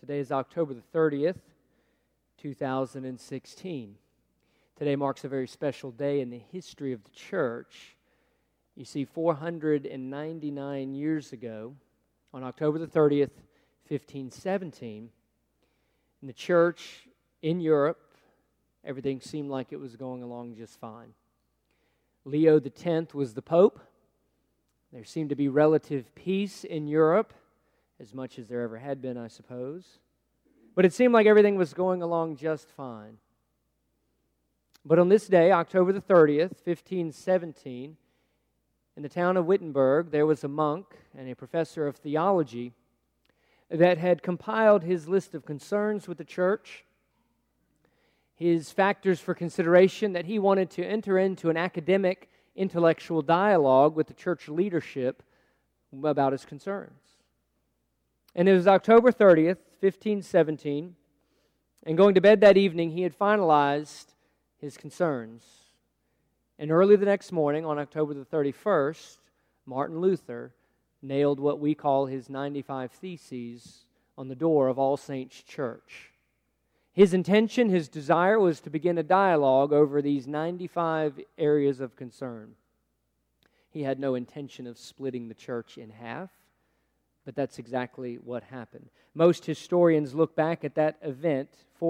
Today is October the 30th, 2016. Today marks a very special day in the history of the church. You see, 499 years ago, on October the 30th, 1517, in the church in Europe, everything seemed like it was going along just fine. Leo X was the Pope. There seemed to be relative peace in Europe, as much as there ever had been, I suppose. But it seemed like everything was going along just fine. But on this day, October the 30th, 1517, in the town of Wittenberg, there was a monk and a professor of theology that had compiled his list of concerns with the church, his factors for consideration that he wanted to enter into an academic, intellectual dialogue with the church leadership about his concerns. And it was October 30th, 1517, and going to bed that evening, he had finalized his concerns. And early the next morning, on October the 31st, Martin Luther nailed what we call his 95 Theses on the door of All Saints Church. His intention, his desire was to begin a dialogue over these 95 areas of concern. He had no intention of splitting the church in half, but that's exactly what happened. Most historians look back at that event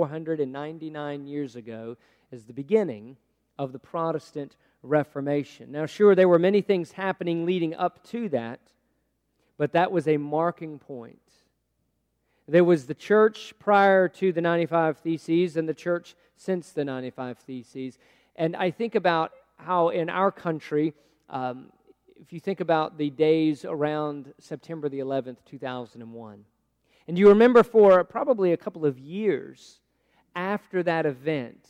499 years ago as the beginning of the Protestant Reformation. Now, sure, there were many things happening leading up to that, but that was a marking point. There was the church prior to the 95 Theses and the church since the 95 Theses. And I think about how in our country, if you think about the days around September the 11th, 2001, and you remember for probably a couple of years after that event,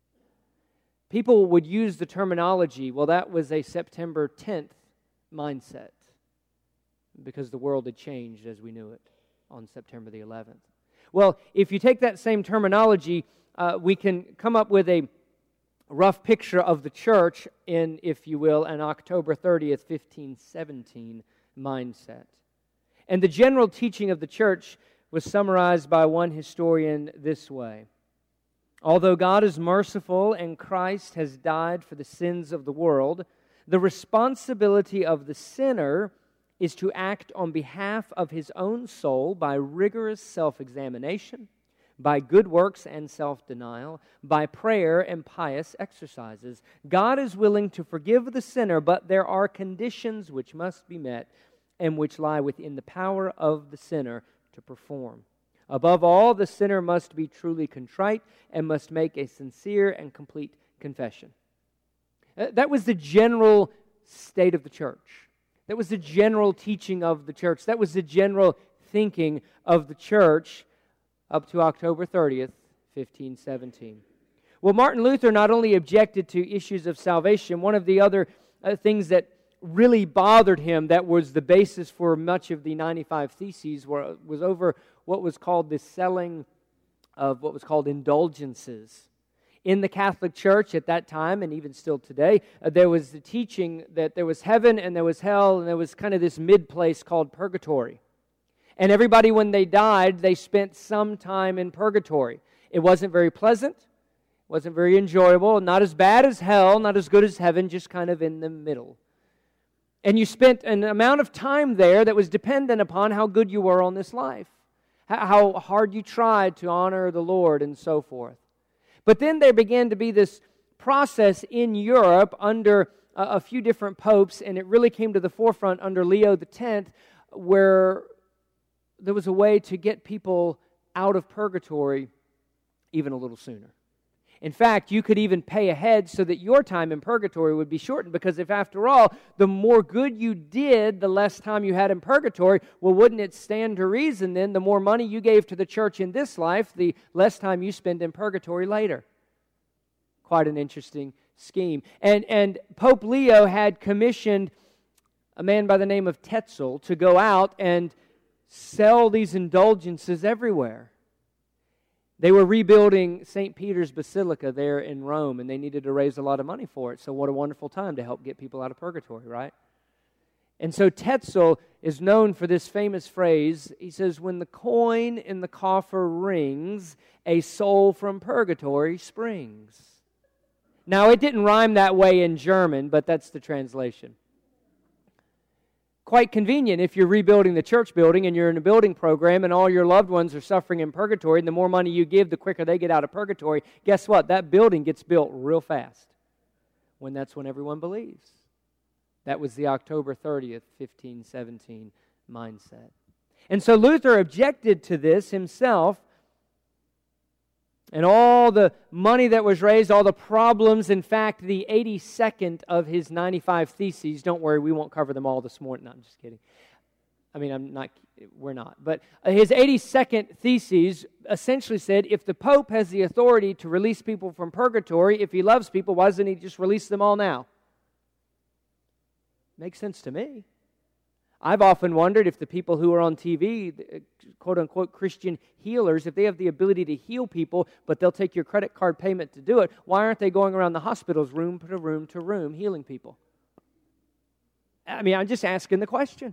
people would use the terminology, well, that was a September 10th mindset, because the world had changed as we knew it on September the 11th. Well, if you take that same terminology, we can come up with a rough picture of the church in, if you will, an October 30th, 1517 mindset. And the general teaching of the church was summarized by one historian this way: although God is merciful and Christ has died for the sins of the world, the responsibility of the sinner is to act on behalf of his own soul by rigorous self-examination, by good works and self-denial, by prayer and pious exercises. God is willing to forgive the sinner, but there are conditions which must be met and which lie within the power of the sinner to perform. Above all, the sinner must be truly contrite and must make a sincere and complete confession. That was the general state of the church. That was the general teaching of the church. That was the general thinking of the church up to October 30th, 1517. Well, Martin Luther not only objected to issues of salvation, one of the other things that really bothered him, that was the basis for much of the 95 Theses, was over what was called the selling of what was called indulgences. In the Catholic Church at that time, and even still today, there was the teaching that there was heaven and there was hell, and there was kind of this mid-place called purgatory. And everybody, when they died, they spent some time in purgatory. It wasn't very pleasant, wasn't very enjoyable, not as bad as hell, not as good as heaven, just kind of in the middle. And you spent an amount of time there that was dependent upon how good you were on this life, how hard you tried to honor the Lord, and so forth. But then there began to be this process in Europe under a few different popes, and it really came to the forefront under Leo X, where there was a way to get people out of purgatory even a little sooner. In fact, you could even pay ahead so that your time in purgatory would be shortened, because if, after all, the more good you did, the less time you had in purgatory, well, wouldn't it stand to reason then the more money you gave to the church in this life, the less time you spend in purgatory later? Quite an interesting scheme. And Pope Leo had commissioned a man by the name of Tetzel to go out and sell these indulgences everywhere. They were rebuilding St. Peter's Basilica there in Rome, and they needed to raise a lot of money for it. So what a wonderful time to help get people out of purgatory, right? And so Tetzel is known for this famous phrase. He says, when the coin in the coffer rings, a soul from purgatory springs. Now, it didn't rhyme that way in German, but that's the translation. Quite convenient if you're rebuilding the church building and you're in a building program and all your loved ones are suffering in purgatory, and the more money you give, the quicker they get out of purgatory. Guess what? That building gets built real fast when that's when everyone believes. That was the October 30th, 1517 mindset. And so Luther objected to this himself, and all the money that was raised, all the problems. In fact, the 82nd of his 95 theses, don't worry, we won't cover them all this morning. No, I'm just kidding. We're not. But his 82nd theses essentially said, if the Pope has the authority to release people from purgatory, if he loves people, why doesn't he just release them all now? Makes sense to me. I've often wondered if the people who are on TV, quote-unquote Christian healers, if they have the ability to heal people, but they'll take your credit card payment to do it, why aren't they going around the hospitals room to room to room healing people? I'm just asking the question.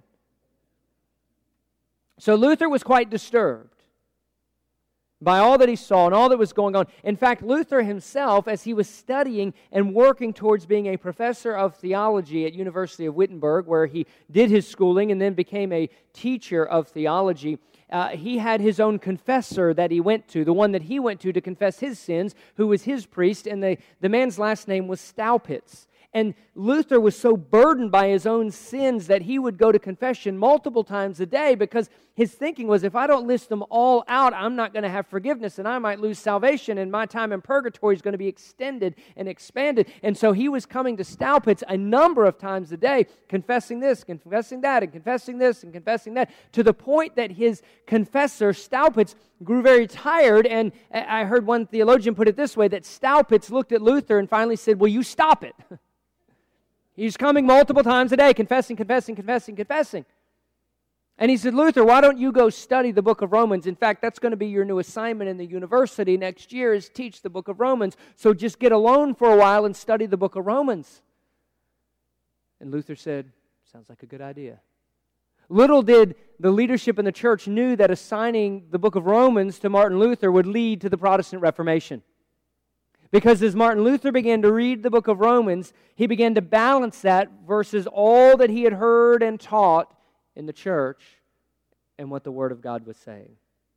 So Luther was quite disturbed by all that he saw and all that was going on. In fact, Luther himself, as he was studying and working towards being a professor of theology at University of Wittenberg, where he did his schooling and then became a teacher of theology, he had his own confessor that he went to, the one that he went to confess his sins, who was his priest, and the man's last name was Staupitz. And Luther was so burdened by his own sins that he would go to confession multiple times a day, because his thinking was, if I don't list them all out, I'm not going to have forgiveness and I might lose salvation, and my time in purgatory is going to be extended and expanded. And so he was coming to Staupitz a number of times a day, confessing this, confessing that, and confessing this and confessing that, to the point that his confessor, Staupitz, grew very tired. And I heard one theologian put it this way, that Staupitz looked at Luther and finally said, "Will you stop it?" He's coming multiple times a day, confessing, confessing, confessing, confessing. And he said, "Luther, why don't you go study the book of Romans? In fact, that's going to be your new assignment in the university next year, is teach the book of Romans. So just get alone for a while and study the book of Romans." And Luther said, "Sounds like a good idea." Little did the leadership in the church knew that assigning the book of Romans to Martin Luther would lead to the Protestant Reformation. Because as Martin Luther began to read the book of Romans, he began to balance that versus all that he had heard and taught in the church and what the Word of God was saying.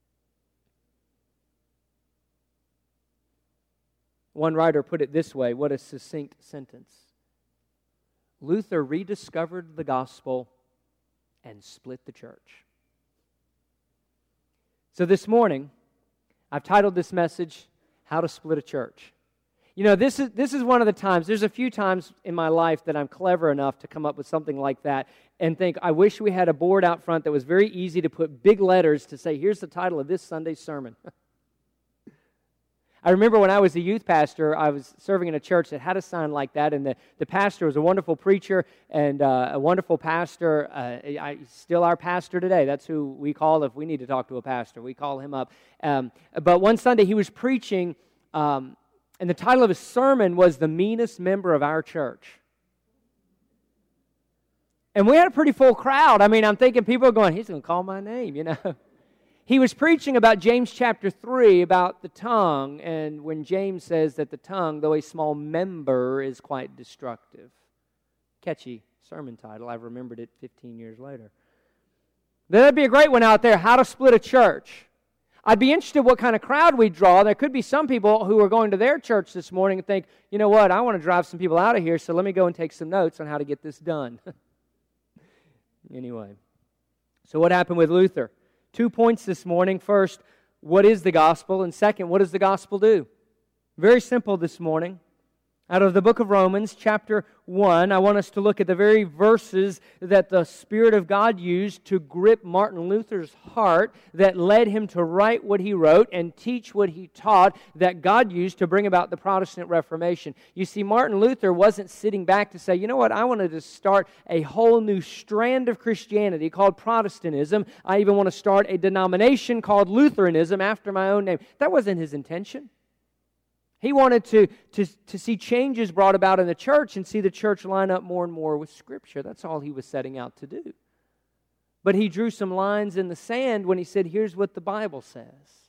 One writer put it this way, what a succinct sentence. Luther rediscovered the gospel and split the church. So this morning, I've titled this message, How to Split a Church. You know, this is one of the times, there's a few times in my life that I'm clever enough to come up with something like that and think, I wish we had a board out front that was very easy to put big letters to say, here's the title of this Sunday's sermon. I remember when I was a youth pastor, I was serving in a church that had a sign like that, and the pastor was a wonderful preacher and a wonderful pastor. Still our pastor today. That's who we call if we need to talk to a pastor. We call him up. But one Sunday he was preaching, and the title of his sermon was "The Meanest Member of Our Church." And we had a pretty full crowd. I'm thinking people are going, he's going to call my name, you know. He was preaching about James chapter 3, about the tongue, and when James says that the tongue, though a small member, is quite destructive. Catchy sermon title. I've remembered it 15 years later. That'd be a great one out there, How to Split a Church. I'd be interested what kind of crowd we'd draw. There could be some people who are going to their church this morning and think, you know what, I want to drive some people out of here, so let me go and take some notes on how to get this done. Anyway, so what happened with Luther? 2 points this morning. First, what is the gospel? And second, what does the gospel do? Very simple this morning. Out of the book of Romans, chapter 1, I want us to look at the very verses that the Spirit of God used to grip Martin Luther's heart, that led him to write what he wrote and teach what he taught, that God used to bring about the Protestant Reformation. You see, Martin Luther wasn't sitting back to say, you know what, I wanted to start a whole new strand of Christianity called Protestantism. I even want to start a denomination called Lutheranism after my own name. That wasn't his intention. He wanted to see changes brought about in the church and see the church line up more and more with Scripture. That's all he was setting out to do. But he drew some lines in the sand when he said, here's what the Bible says.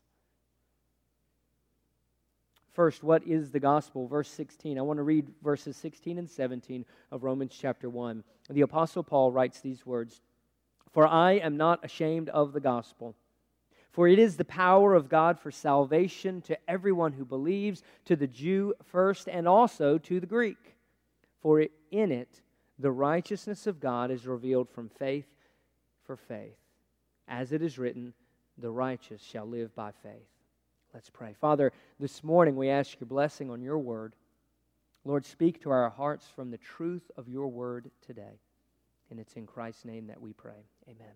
First, what is the gospel? Verse 16. I want to read verses 16 and 17 of Romans chapter 1. The Apostle Paul writes these words, "For I am not ashamed of the gospel, for it is the power of God for salvation to everyone who believes, to the Jew first and also to the Greek. For in it the righteousness of God is revealed from faith for faith. As it is written, the righteous shall live by faith." Let's pray. Father, this morning we ask your blessing on your word. Lord, speak to our hearts from the truth of your word today. And it's in Christ's name that we pray. Amen.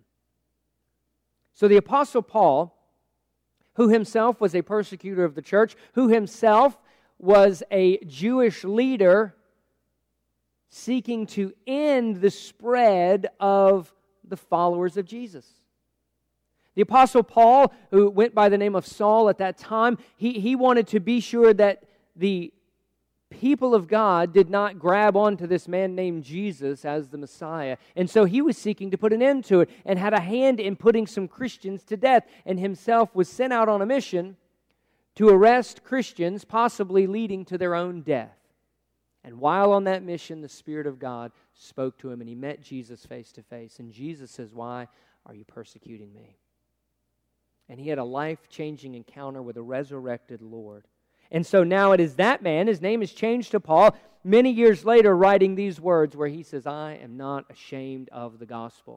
So the Apostle Paul, who himself was a persecutor of the church, who himself was a Jewish leader seeking to end the spread of the followers of Jesus. The Apostle Paul, who went by the name of Saul at that time, he wanted to be sure that the people of God did not grab onto this man named Jesus as the Messiah. And so he was seeking to put an end to it and had a hand in putting some Christians to death, and himself was sent out on a mission to arrest Christians, possibly leading to their own death. And while on that mission, the Spirit of God spoke to him, and he met Jesus face to face. And Jesus says, "Why are you persecuting me?" And he had a life-changing encounter with a resurrected Lord. And so now it is that man, his name is changed to Paul, many years later writing these words where he says, "I am not ashamed of the gospel."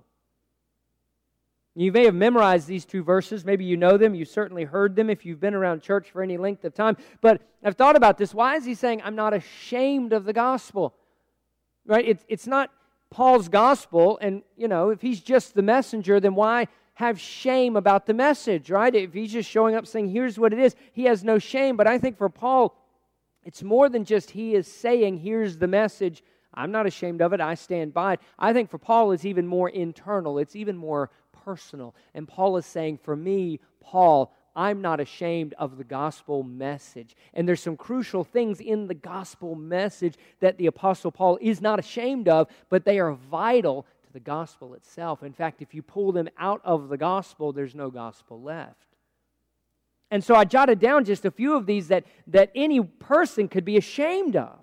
You may have memorized these two verses. Maybe you know them. You've certainly heard them if you've been around church for any length of time. But I've thought about this. Why is he saying, "I'm not ashamed of the gospel"? Right? It's not Paul's gospel. And, if he's just the messenger, then why have shame about the message, right? If he's just showing up saying, here's what it is, he has no shame. But I think for Paul, it's more than just he is saying, here's the message, I'm not ashamed of it, I stand by it. I think for Paul, it's even more internal, it's even more personal. And Paul is saying, for me, Paul, I'm not ashamed of the gospel message. And there's some crucial things in the gospel message that the Apostle Paul is not ashamed of, but they are vital to the gospel itself. In fact, if you pull them out of the gospel, there's no gospel left. And so I jotted down just a few of these that any person could be ashamed of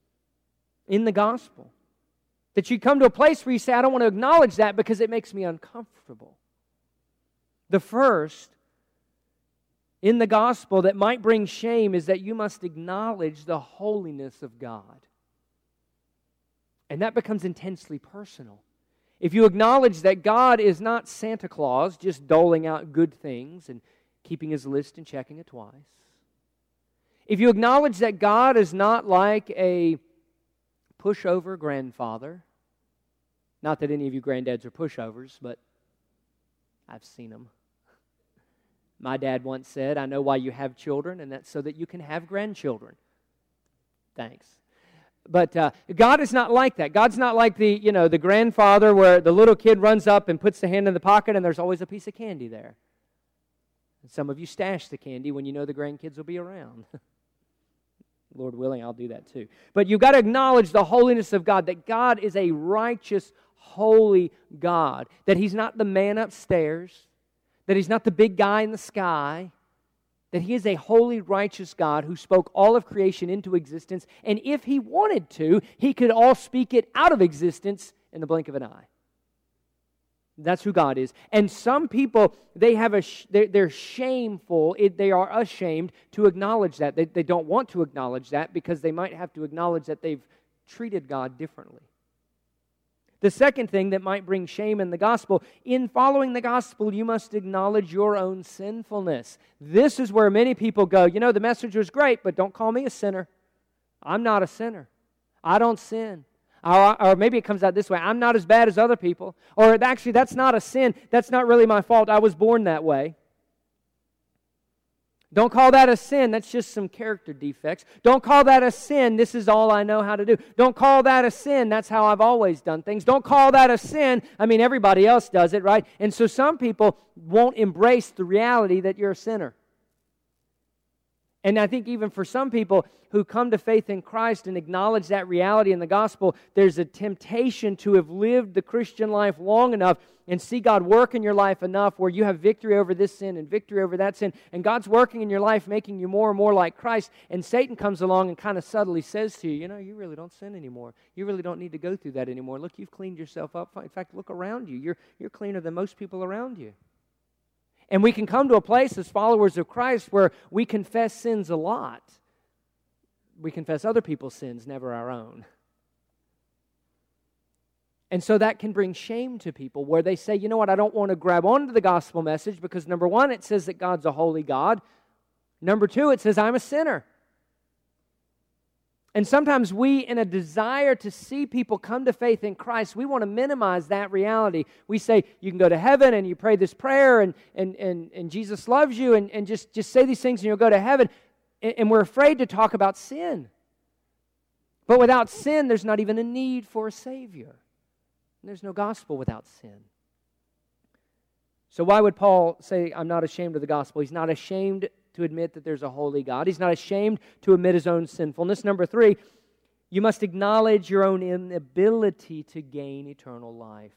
in the gospel. That you come to a place where you say, I don't want to acknowledge that because it makes me uncomfortable. The first in the gospel that might bring shame is that you must acknowledge the holiness of God. And that becomes intensely personal. If you acknowledge that God is not Santa Claus, just doling out good things and keeping his list and checking it twice. If you acknowledge that God is not like a pushover grandfather, not that any of you granddads are pushovers, but I've seen them. My dad once said, I know why you have children, and that's so that you can have grandchildren. Thanks. But God is not like that. God's not like the grandfather where the little kid runs up and puts the hand in the pocket and there's always a piece of candy there. And some of you stash the candy when you know the grandkids will be around. Lord willing, I'll do that too. But you've got to acknowledge the holiness of God, that God is a righteous, holy God, that He's not the man upstairs, that He's not the big guy in the sky, that He is a holy, righteous God who spoke all of creation into existence, and if He wanted to, He could all speak it out of existence in the blink of an eye. That's who God is. And some people, they're shameful, they are ashamed to acknowledge that. They don't want to acknowledge that because they might have to acknowledge that they've treated God differently. The second thing that might bring shame in the gospel, in following the gospel, you must acknowledge your own sinfulness. This is where many people go, the message was great, but don't call me a sinner. I'm not a sinner. I don't sin. Or maybe it comes out this way, I'm not as bad as other people. Or actually, that's not a sin. That's not really my fault. I was born that way. Don't call that a sin. That's just some character defects. Don't call that a sin. This is all I know how to do. Don't call that a sin. That's how I've always done things. Don't call that a sin. I mean, everybody else does it, right? And so some people won't embrace the reality that you're a sinner. And I think even for some people who come to faith in Christ and acknowledge that reality in the gospel, there's a temptation to have lived the Christian life long enough and see God work in your life enough where you have victory over this sin and victory over that sin, and God's working in your life, making you more and more like Christ, and Satan comes along and kind of subtly says to you, you really don't sin anymore. You really don't need to go through that anymore. Look, you've cleaned yourself up. In fact, look around you. You're cleaner than most people around you. And we can come to a place as followers of Christ where we confess sins a lot. We confess other people's sins, never our own. And so that can bring shame to people where they say, you know what, I don't want to grab onto the gospel message because number one, it says that God's a holy God. Number two, it says I'm a sinner. And sometimes we, in a desire to see people come to faith in Christ, we want to minimize that reality. We say, you can go to heaven and you pray this prayer and Jesus loves you and just say these things and you'll go to heaven. And we're afraid to talk about sin. But without sin, there's not even a need for a Savior. There's no gospel without sin. So why would Paul say, I'm not ashamed of the gospel? He's not ashamed to admit that there's a holy God. He's not ashamed to admit his own sinfulness. Number three, you must acknowledge your own inability to gain eternal life.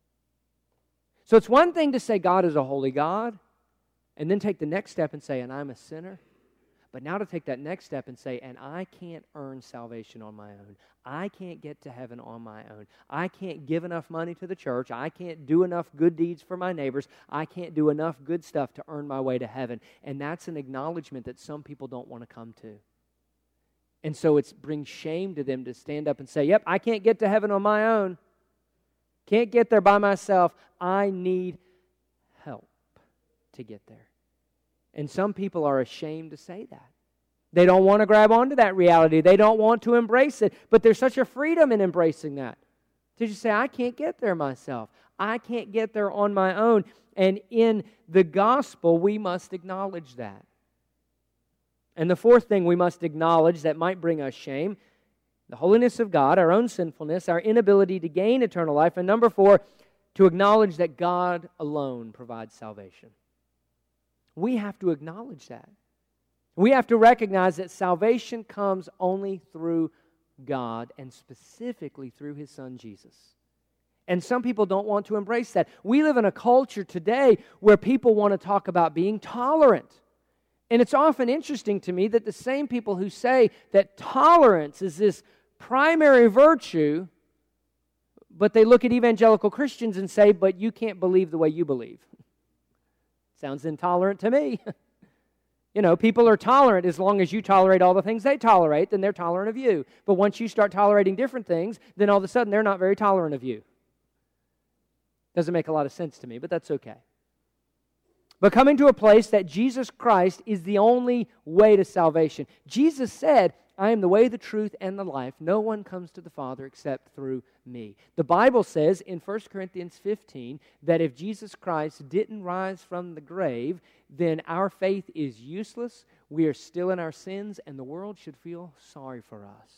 So it's one thing to say God is a holy God, and then take the next step and say, and I'm a sinner. But now to take that next step and say, and I can't earn salvation on my own. I can't get to heaven on my own. I can't give enough money to the church. I can't do enough good deeds for my neighbors. I can't do enough good stuff to earn my way to heaven. And that's an acknowledgement that some people don't want to come to. And so it brings shame to them to stand up and say, yep, I can't get to heaven on my own. Can't get there by myself. I need help to get there. And some people are ashamed to say that. They don't want to grab onto that reality. They don't want to embrace it. But there's such a freedom in embracing that. To just say, I can't get there myself. I can't get there on my own. And in the gospel, we must acknowledge that. And the fourth thing we must acknowledge that might bring us shame, the holiness of God, our own sinfulness, our inability to gain eternal life. And number four, to acknowledge that God alone provides salvation. We have to acknowledge that. We have to recognize that salvation comes only through God and specifically through His Son Jesus. And some people don't want to embrace that. We live in a culture today where people want to talk about being tolerant. And it's often interesting to me that the same people who say that tolerance is this primary virtue, but they look at evangelical Christians and say, but you can't believe the way you believe. Sounds intolerant to me. People are tolerant as long as you tolerate all the things they tolerate, then they're tolerant of you. But once you start tolerating different things, then all of a sudden they're not very tolerant of you. Doesn't make a lot of sense to me, but that's okay. But coming to a place that Jesus Christ is the only way to salvation. Jesus said, I am the way, the truth, and the life. No one comes to the Father except through me. The Bible says in 1 Corinthians 15 that if Jesus Christ didn't rise from the grave, then our faith is useless, we are still in our sins, and the world should feel sorry for us.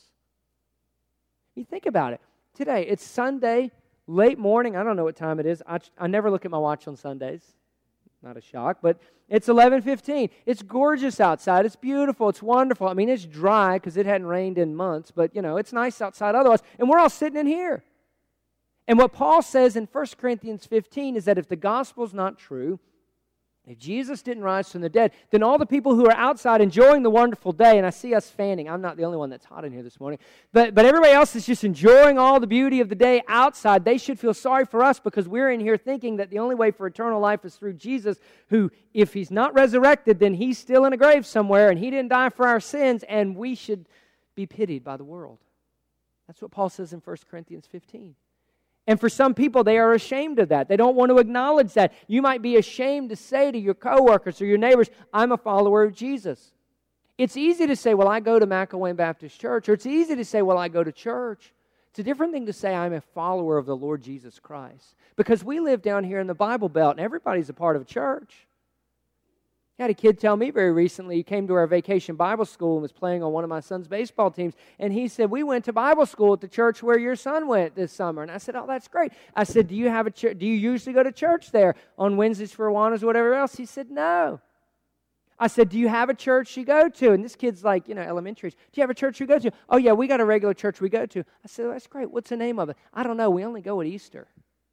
You think about it. Today, it's Sunday, late morning. I don't know what time it is. I never look at my watch on Sundays. Not a shock, but it's 11:15. It's gorgeous outside. It's beautiful. It's wonderful. I mean, it's dry because it hadn't rained in months, but, it's nice outside otherwise. And we're all sitting in here. And what Paul says in 1 Corinthians 15 is that if the gospel's not true, if Jesus didn't rise from the dead, then all the people who are outside enjoying the wonderful day, and I see us fanning. I'm not the only one that's hot in here this morning. But everybody else is just enjoying all the beauty of the day outside. They should feel sorry for us because we're in here thinking that the only way for eternal life is through Jesus, who, if He's not resurrected, then He's still in a grave somewhere, and He didn't die for our sins, and we should be pitied by the world. That's what Paul says in 1 Corinthians 15. And for some people, they are ashamed of that. They don't want to acknowledge that. You might be ashamed to say to your coworkers or your neighbors, I'm a follower of Jesus. It's easy to say, well, I go to McElwain Baptist Church, or it's easy to say, well, I go to church. It's a different thing to say, I'm a follower of the Lord Jesus Christ. Because we live down here in the Bible Belt, and everybody's a part of a church. I had a kid tell me very recently, he came to our vacation Bible school and was playing on one of my son's baseball teams, and he said, we went to Bible school at the church where your son went this summer. And I said, oh, that's great. I said, do you usually go to church there on Wednesdays for Awanas or whatever else? He said, no. I said, do you have a church you go to? And this kid's like, elementary. Do you have a church you go to? Oh, yeah, we got a regular church we go to. I said, well, that's great. What's the name of it? I don't know. We only go at Easter.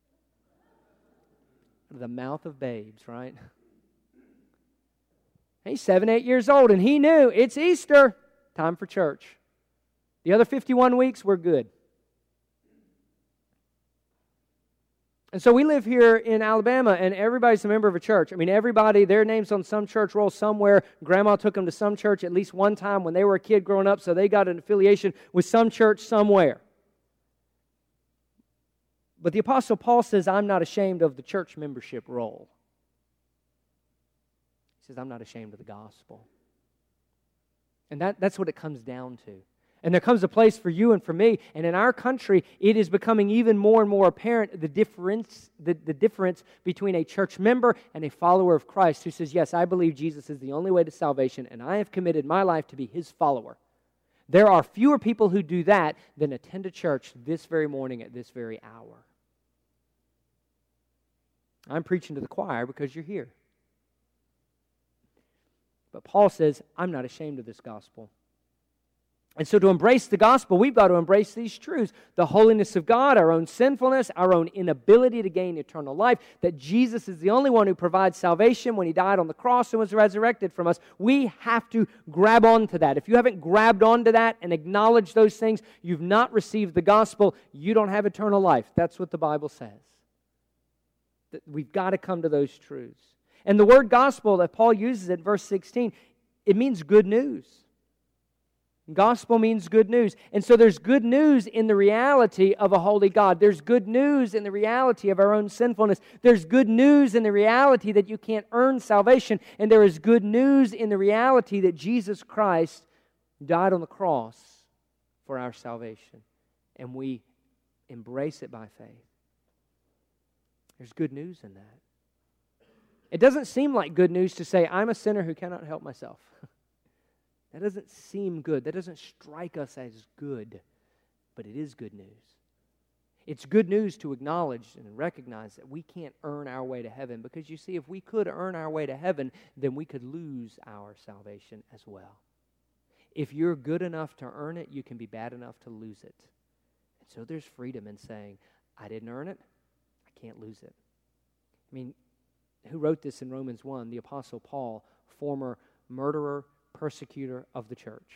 The mouth of babes, right? He's 7, 8 years old, and he knew it's Easter. Time for church. The other 51 weeks, we're good. And so we live here in Alabama, and everybody's a member of a church. I mean, everybody, their name's on some church roll somewhere. Grandma took them to some church at least one time when they were a kid growing up, so they got an affiliation with some church somewhere. But the Apostle Paul says, I'm not ashamed of the church membership roll. He says, I'm not ashamed of the gospel. And that's what it comes down to. And there comes a place for you and for me. And in our country, it is becoming even more and more apparent the difference between a church member and a follower of Christ who says, yes, I believe Jesus is the only way to salvation, and I have committed my life to be His follower. There are fewer people who do that than attend a church this very morning at this very hour. I'm preaching to the choir because you're here. But Paul says, I'm not ashamed of this gospel. And so to embrace the gospel, we've got to embrace these truths. The holiness of God, our own sinfulness, our own inability to gain eternal life, that Jesus is the only one who provides salvation when He died on the cross and was resurrected from us. We have to grab onto that. If you haven't grabbed onto that and acknowledged those things, you've not received the gospel. You don't have eternal life. That's what the Bible says. That we've got to come to those truths. And the word gospel that Paul uses in verse 16, it means good news. Gospel means good news. And so there's good news in the reality of a holy God. There's good news in the reality of our own sinfulness. There's good news in the reality that you can't earn salvation. And there is good news in the reality that Jesus Christ died on the cross for our salvation. And we embrace it by faith. There's good news in that. It doesn't seem like good news to say, I'm a sinner who cannot help myself. That doesn't seem good. That doesn't strike us as good. But it is good news. It's good news to acknowledge and recognize that we can't earn our way to heaven. Because you see, if we could earn our way to heaven, then we could lose our salvation as well. If you're good enough to earn it, you can be bad enough to lose it. And so there's freedom in saying, I didn't earn it, I can't lose it. I mean, who wrote this in Romans 1? The Apostle Paul, former murderer, persecutor of the church.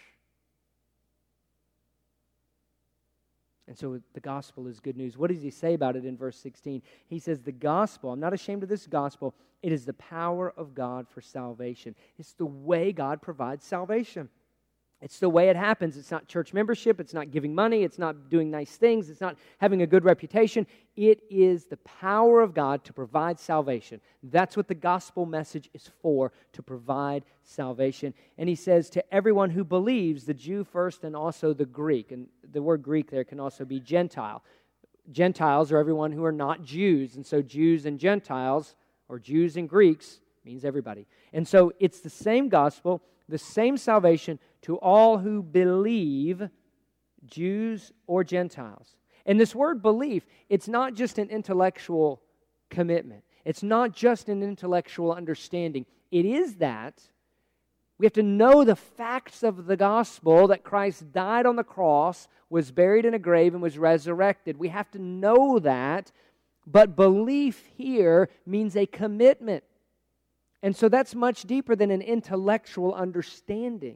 And so the gospel is good news. What does he say about it in verse 16? He says, the gospel, I'm not ashamed of this gospel, it is the power of God for salvation. It's the way God provides salvation. It's the way it happens. It's not church membership. It's not giving money. It's not doing nice things. It's not having a good reputation. It is the power of God to provide salvation. That's what the gospel message is for, to provide salvation. And he says to everyone who believes, the Jew first and also the Greek. And the word Greek there can also be Gentile. Gentiles are everyone who are not Jews. And so Jews and Gentiles, or Jews and Greeks, means everybody. And so it's the same gospel, the same salvation to all who believe, Jews or Gentiles. And this word belief, it's not just an intellectual commitment. It's not just an intellectual understanding. It is that. We have to know the facts of the gospel, that Christ died on the cross, was buried in a grave, and was resurrected. We have to know that. But belief here means a commitment. And so that's much deeper than an intellectual understanding.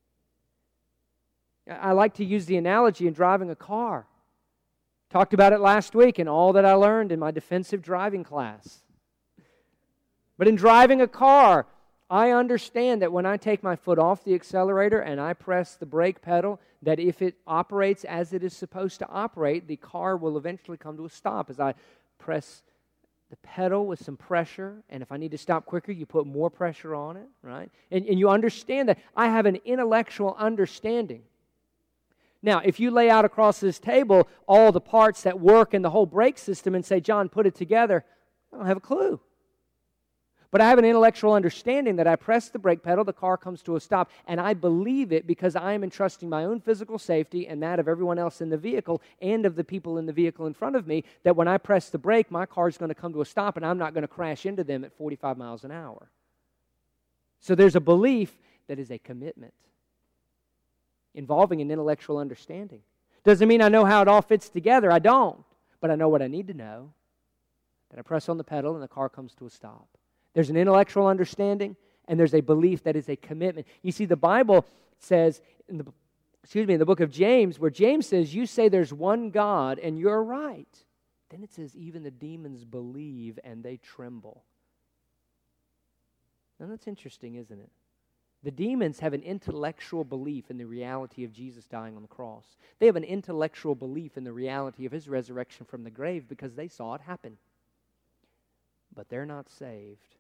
I like to use the analogy in driving a car. Talked about it last week and all that I learned in my defensive driving class. But in driving a car, I understand that when I take my foot off the accelerator and I press the brake pedal, that if it operates as it is supposed to operate, the car will eventually come to a stop as I press the pedal with some pressure, and if I need to stop quicker, you put more pressure on it, right? And you understand that I have an intellectual understanding. Now, if you lay out across this table all the parts that work in the whole brake system and say, John, put it together, I don't have a clue. But I have an intellectual understanding that I press the brake pedal, the car comes to a stop, and I believe it because I am entrusting my own physical safety and that of everyone else in the vehicle and of the people in the vehicle in front of me, that when I press the brake, my car is going to come to a stop and I'm not going to crash into them at 45 miles an hour. So there's a belief that is a commitment involving an intellectual understanding. Doesn't mean I know how it all fits together. I don't. But I know what I need to know. That I press on the pedal and the car comes to a stop. There's an intellectual understanding and there's a belief that is a commitment. You see, the Bible says in the book of James, where James says, you say there's one God and you're right. Then it says, even the demons believe and they tremble. Now that's interesting, isn't it? The demons have an intellectual belief in the reality of Jesus dying on the cross. They have an intellectual belief in the reality of His resurrection from the grave because they saw it happen. But they're not saved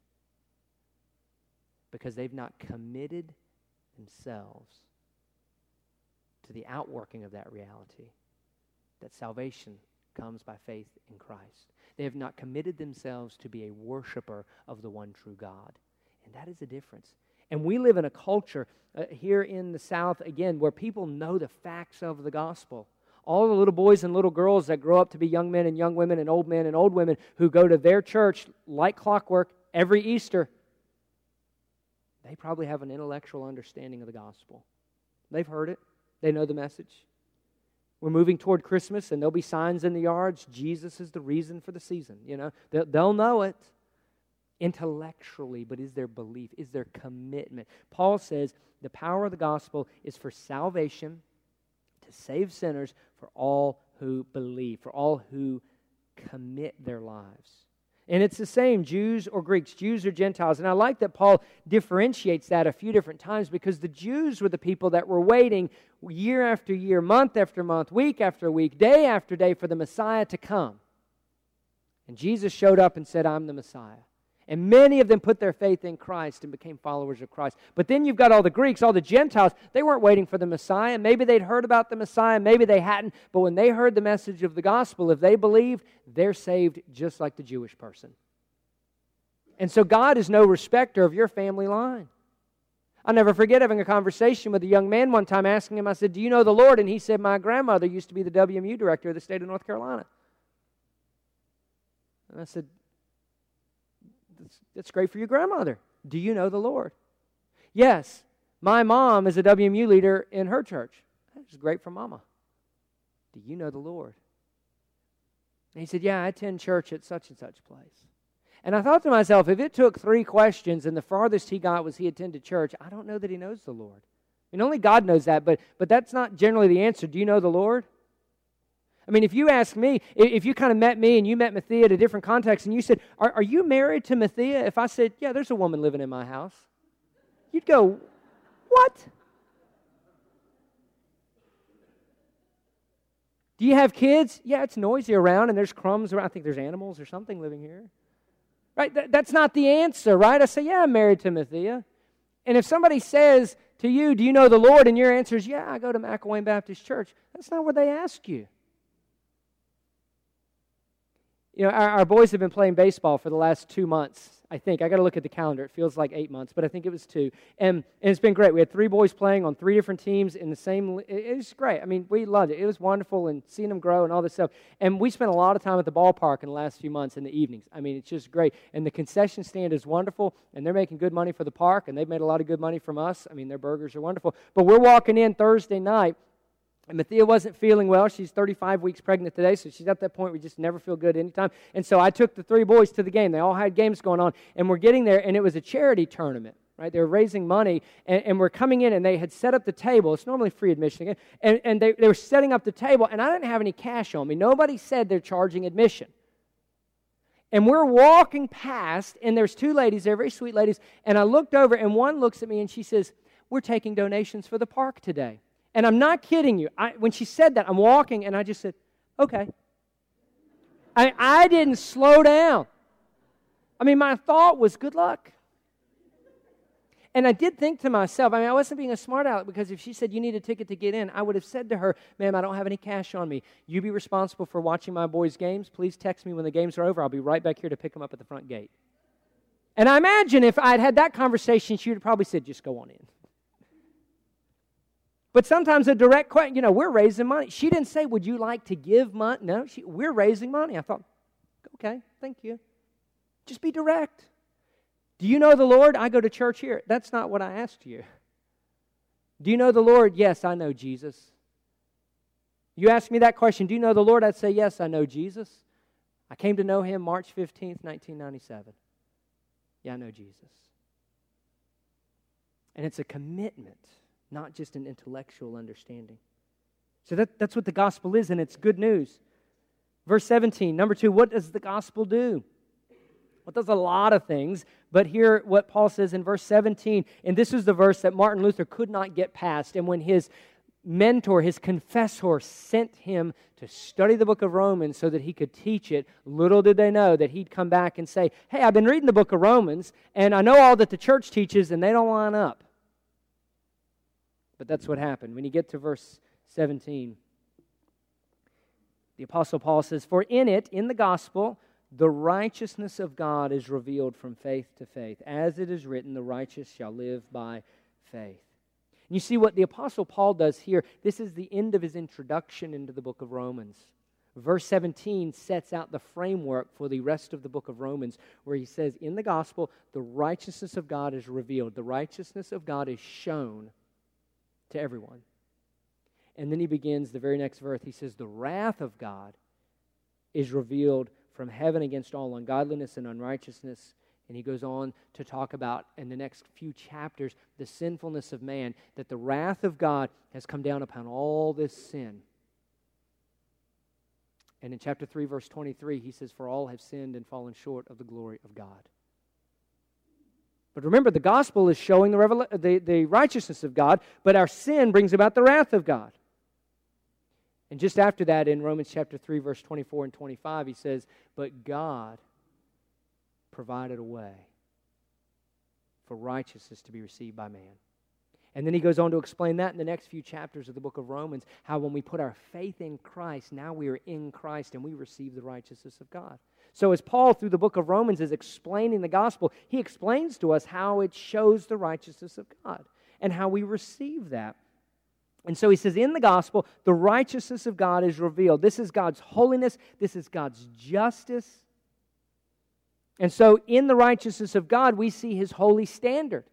because they've not committed themselves to the outworking of that reality, that salvation comes by faith in Christ. They have not committed themselves to be a worshiper of the one true God. And that is a difference. And we live in a culture here in the South, again, where people know the facts of the gospel. All the little boys and little girls that grow up to be young men and young women and old men and old women who go to their church like clockwork every Easter, they probably have an intellectual understanding of the gospel. They've heard it. They know the message. We're moving toward Christmas, and there'll be signs in the yards. Jesus is the reason for the season. You know, they'll know it intellectually, but is their belief, is their commitment. Paul says the power of the gospel is for salvation, to save sinners, for all who believe, for all who commit their lives. And it's the same, Jews or Greeks, Jews or Gentiles. And I like that Paul differentiates that a few different times because the Jews were the people that were waiting year after year, month after month, week after week, day after day for the Messiah to come. And Jesus showed up and said, I'm the Messiah. And many of them put their faith in Christ and became followers of Christ. But then you've got all the Greeks, all the Gentiles. They weren't waiting for the Messiah. Maybe they'd heard about the Messiah. Maybe they hadn't. But when they heard the message of the gospel, if they believe, they're saved just like the Jewish person. And so God is no respecter of your family line. I'll never forget having a conversation with a young man one time, asking him, I said, do you know the Lord? And he said, my grandmother used to be the WMU director of the state of North Carolina. And I said, that's great for your grandmother. Do you know the Lord? Yes, my mom is a WMU leader in her church. That's great for Mama. Do you know the Lord? And he said, yeah, I attend church at such and such place. And I thought to myself, if it took 3 questions and the farthest he got was he attended church, I don't know that he knows the Lord. I mean, only God knows that, but that's not generally the answer. Do you know the Lord? I mean, if you ask me, if you kind of met me and you met Mathia at a different context and you said, are you married to Mathia? If I said, yeah, there's a woman living in my house, you'd go, what? Do you have kids? Yeah, it's noisy around and there's crumbs around. I think there's animals or something living here. Right? That's not the answer, right? I say, yeah, I'm married to Mathia. And if somebody says to you, do you know the Lord? And your answer is, yeah, I go to McElwain Baptist Church. That's not what they ask you. You know, our boys have been playing baseball for the last 2 months, I think. I got to look at the calendar. It feels like 8 months, but I think it was 2. And it's been great. We had 3 boys playing on 3 different teams in the same. It was great. I mean, we loved it. It was wonderful and seeing them grow and all this stuff. And we spent a lot of time at the ballpark in the last few months in the evenings. I mean, it's just great. And the concession stand is wonderful, and they're making good money for the park, and they've made a lot of good money from us. I mean, their burgers are wonderful. But we're walking in Thursday night, and Mathia wasn't feeling well. She's 35 weeks pregnant today, so she's at that point where we just never feel good anytime. And so I took the 3 boys to the game. They all had games going on, and we're getting there, and it was a charity tournament, right? They were raising money, and we're coming in, and they had set up the table. It's normally free admission again. And they were setting up the table, and I didn't have any cash on me. Nobody said they're charging admission. And we're walking past, and there's 2 ladies there, very sweet ladies, and I looked over, and one looks at me, and she says, we're taking donations for the park today. And I'm not kidding you. When she said that, I'm walking, and I just said, okay. I didn't slow down. I mean, my thought was, good luck. And I did think to myself, I wasn't being a smart aleck, because if she said, you need a ticket to get in, I would have said to her, ma'am, I don't have any cash on me. You be responsible for watching my boys' games. Please text me when the games are over. I'll be right back here to pick them up at the front gate. And I imagine if I'd had that conversation, she would have probably said, just go on in. But sometimes a direct question, we're raising money. She didn't say, would you like to give money? No, we're raising money. I thought, okay, thank you. Just be direct. Do you know the Lord? I go to church here. That's not what I asked you. Do you know the Lord? Yes, I know Jesus. You ask me that question, do you know the Lord? I'd say, yes, I know Jesus. I came to know Him March 15th, 1997. Yeah, I know Jesus. And it's a commitment, not just an intellectual understanding. So that's what the gospel is, and it's good news. Verse 17, number 2, what does the gospel do? Well, it does a lot of things, but here what Paul says in verse 17, and this is the verse that Martin Luther could not get past, and when his mentor, his confessor, sent him to study the book of Romans so that he could teach it, little did they know that he'd come back and say, hey, I've been reading the book of Romans, and I know all that the church teaches, and they don't line up. But that's what happened. When you get to verse 17, the Apostle Paul says, for in it, in the gospel, the righteousness of God is revealed from faith to faith. As it is written, the righteous shall live by faith. And you see what the Apostle Paul does here, this is the end of his introduction into the book of Romans. Verse 17 sets out the framework for the rest of the book of Romans, where he says, in the gospel, the righteousness of God is revealed. The righteousness of God is shown to everyone. And then he begins the very next verse. He says, the wrath of God is revealed from heaven against all ungodliness and unrighteousness. And he goes on to talk about, in the next few chapters, the sinfulness of man, that the wrath of God has come down upon all this sin. And in chapter 3, verse 23, he says, for all have sinned and fallen short of the glory of God. But remember, the gospel is showing the righteousness of God, but our sin brings about the wrath of God. And just after that, in Romans chapter 3, verse 24 and 25, he says, but God provided a way for righteousness to be received by man. And then he goes on to explain that in the next few chapters of the book of Romans, how when we put our faith in Christ, now we are in Christ and we receive the righteousness of God. So as Paul, through the book of Romans, is explaining the gospel, he explains to us how it shows the righteousness of God and how we receive that. And so he says, in the gospel, the righteousness of God is revealed. This is God's holiness. This is God's justice. And so in the righteousness of God, we see His holy standard.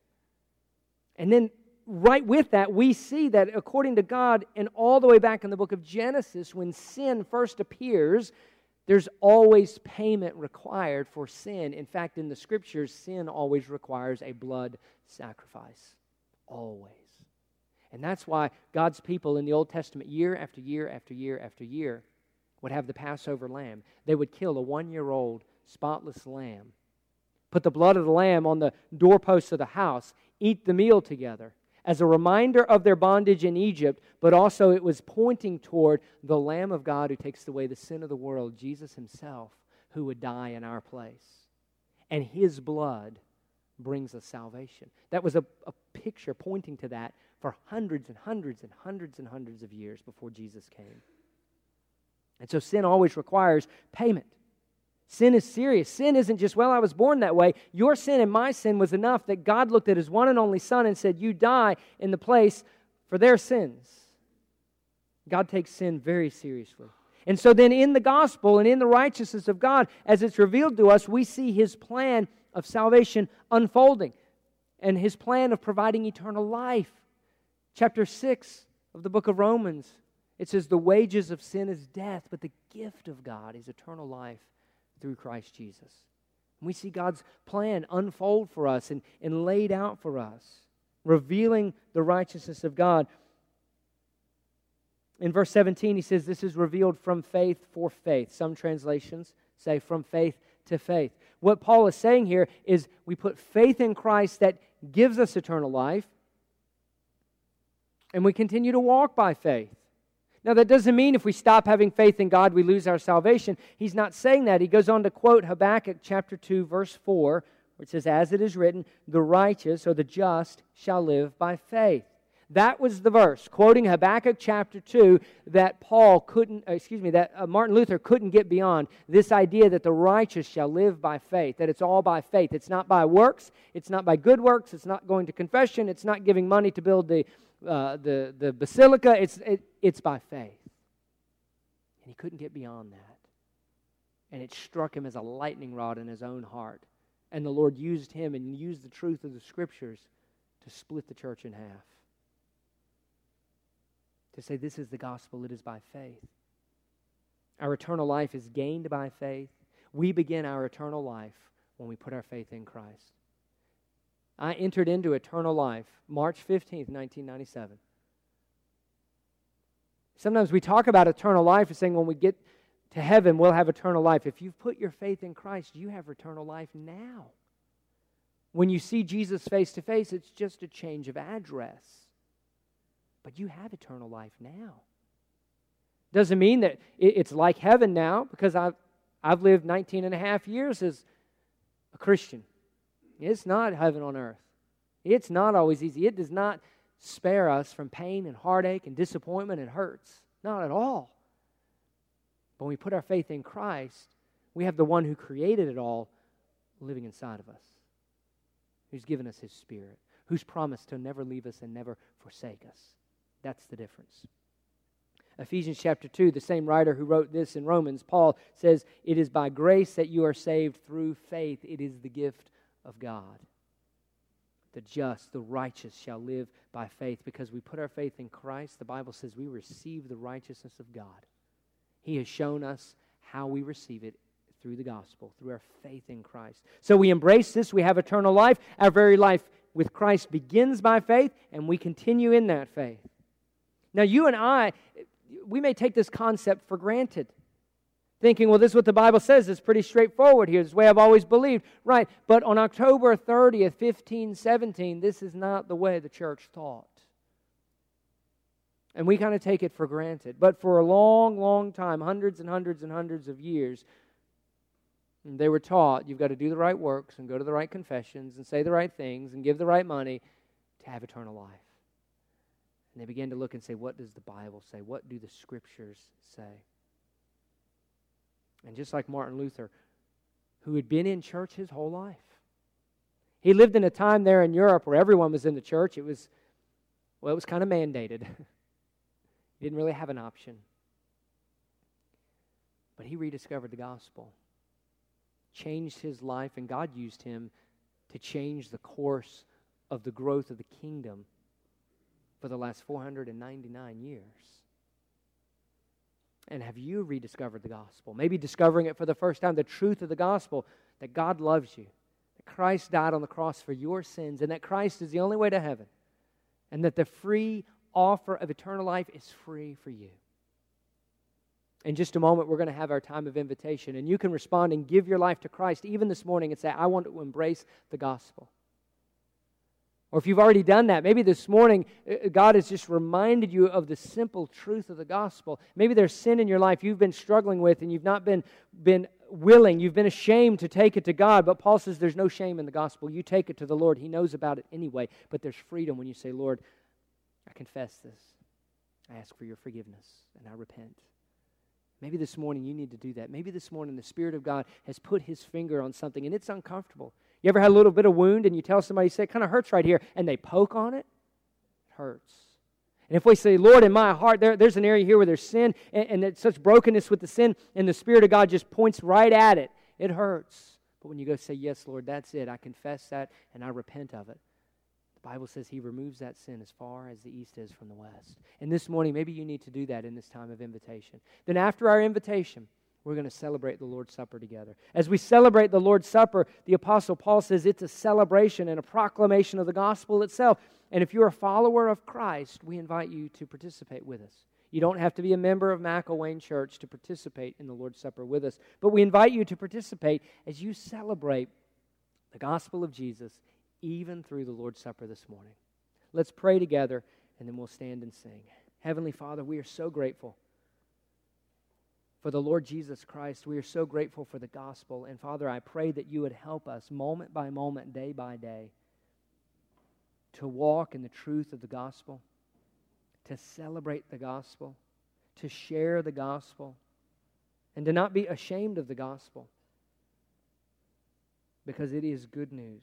And then right with that, we see that according to God, and all the way back in the book of Genesis, when sin first appears, there's always payment required for sin. In fact, in the Scriptures, sin always requires a blood sacrifice. Always. And that's why God's people in the Old Testament, year after year after year after year, would have the Passover lamb. They would kill a 1-year-old spotless lamb, put the blood of the lamb on the doorposts of the house, eat the meal together as a reminder of their bondage in Egypt, but also it was pointing toward the Lamb of God who takes away the sin of the world, Jesus Himself, who would die in our place. And His blood brings us salvation. That was a picture pointing to that for hundreds and hundreds and hundreds and hundreds of years before Jesus came. And so sin always requires payment. Sin is serious. Sin isn't just, well, I was born that way. Your sin and my sin was enough that God looked at His one and only Son and said, you die in the place for their sins. God takes sin very seriously. And so then in the gospel and in the righteousness of God, as it's revealed to us, we see His plan of salvation unfolding and His plan of providing eternal life. Chapter 6 of the book of Romans, it says, the wages of sin is death, but the gift of God is eternal life through Christ Jesus. And we see God's plan unfold for us and laid out for us, revealing the righteousness of God. In verse 17, he says, this is revealed from faith for faith. Some translations say from faith to faith. What Paul is saying here is we put faith in Christ that gives us eternal life, and we continue to walk by faith. Now, that doesn't mean if we stop having faith in God, we lose our salvation. He's not saying that. He goes on to quote Habakkuk chapter 2, verse 4, where it says, as it is written, the righteous or the just shall live by faith. That was the verse, quoting Habakkuk chapter 2, that Martin Luther couldn't get beyond. This idea that the righteous shall live by faith, that it's all by faith. It's not by works. It's not by good works. It's not going to confession. It's not giving money to build the basilica. It's by faith. And he couldn't get beyond that. And it struck him as a lightning rod in his own heart And the Lord used him and used the truth of the Scriptures to split the church in half. To say this is the gospel, it is by faith. Our eternal life is gained by faith. We begin our eternal life when we put our faith in Christ. I entered into eternal life March 15th, 1997. Sometimes we talk about eternal life as saying when we get to heaven, we'll have eternal life. If you've put your faith in Christ, you have eternal life now. When you see Jesus face to face, it's just a change of address. But you have eternal life now. Doesn't mean that it's like heaven now, because I've lived 19 and a half years as a Christian. It's not heaven on earth. It's not always easy. It does not spare us from pain and heartache and disappointment and hurts. Not at all. But when we put our faith in Christ, we have the one who created it all living inside of us, who's given us His Spirit, who's promised to never leave us and never forsake us. That's the difference. Ephesians chapter 2, the same writer who wrote this in Romans, Paul says, "It is by grace that you are saved through faith. It is the gift of God. The just, the righteous shall live by faith." Because we put our faith in Christ, the Bible says we receive the righteousness of God. He has shown us how we receive it through the gospel, through our faith in Christ. So we embrace this. We have eternal life. Our very life with Christ begins by faith, and we continue in that faith. Now, you and I, we may take this concept for granted, thinking, well, this is what the Bible says. It's pretty straightforward here. This is the way I've always believed. Right, but on October 30th, 1517, this is not the way the church taught. And we kind of take it for granted. But for a long, long time, hundreds and hundreds and hundreds of years, they were taught you've got to do the right works and go to the right confessions and say the right things and give the right money to have eternal life. And they began to look and say, what does the Bible say? What do the Scriptures say? And just like Martin Luther, who had been in church his whole life, he lived in a time there in Europe where everyone was in the church. It was kind of mandated. He didn't really have an option. But he rediscovered the gospel, changed his life, and God used him to change the course of the growth of the kingdom for the last 499 years. And have you rediscovered the gospel? Maybe discovering it for the first time, the truth of the gospel, that God loves you, that Christ died on the cross for your sins, and that Christ is the only way to heaven, and that the free offer of eternal life is free for you. In just a moment, we're going to have our time of invitation, and you can respond and give your life to Christ even this morning and say, I want to embrace the gospel. Or if you've already done that, maybe this morning God has just reminded you of the simple truth of the gospel. Maybe there's sin in your life you've been struggling with and you've not been willing, you've been ashamed to take it to God, but Paul says there's no shame in the gospel. You take it to the Lord. He knows about it anyway, but there's freedom when you say, Lord, I confess this. I ask for your forgiveness, and I repent. Maybe this morning you need to do that. Maybe this morning the Spirit of God has put His finger on something, and it's uncomfortable. You ever had a little bit of wound, and you tell somebody, you say, it kind of hurts right here, and they poke on it? It hurts. And if we say, Lord, in my heart, there's an area here where there's sin, and there's such brokenness with the sin, and the Spirit of God just points right at it, it hurts. But when you go say, yes, Lord, that's it, I confess that, and I repent of it, the Bible says He removes that sin as far as the east is from the west. And this morning, maybe you need to do that in this time of invitation. Then after our invitation, we're going to celebrate the Lord's Supper together. As we celebrate the Lord's Supper, the Apostle Paul says it's a celebration and a proclamation of the gospel itself. And if you're a follower of Christ, we invite you to participate with us. You don't have to be a member of McElwain Church to participate in the Lord's Supper with us. But we invite you to participate as you celebrate the gospel of Jesus even through the Lord's Supper this morning. Let's pray together, and then we'll stand and sing. Heavenly Father, we are so grateful for the Lord Jesus Christ. We are so grateful for the gospel. And Father, I pray that you would help us moment by moment, day by day, to walk in the truth of the gospel, to celebrate the gospel, to share the gospel, and to not be ashamed of the gospel, because it is good news.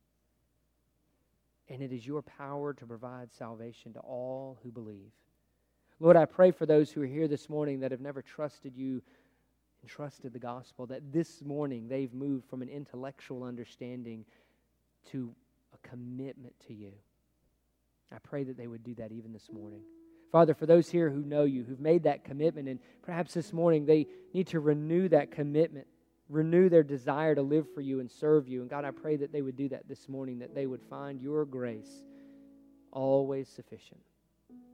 And it is your power to provide salvation to all who believe. Lord, I pray for those who are here this morning that have never trusted you and trusted the gospel, that this morning they've moved from an intellectual understanding to a commitment to you. I pray that they would do that even this morning. Father, for those here who know you, who've made that commitment, and perhaps this morning they need to renew that commitment, renew their desire to live for you and serve you. And God, I pray that they would do that this morning, that they would find your grace always sufficient.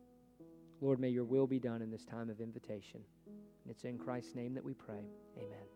Lord, may your will be done in this time of invitation. It's in Christ's name that we pray. Amen.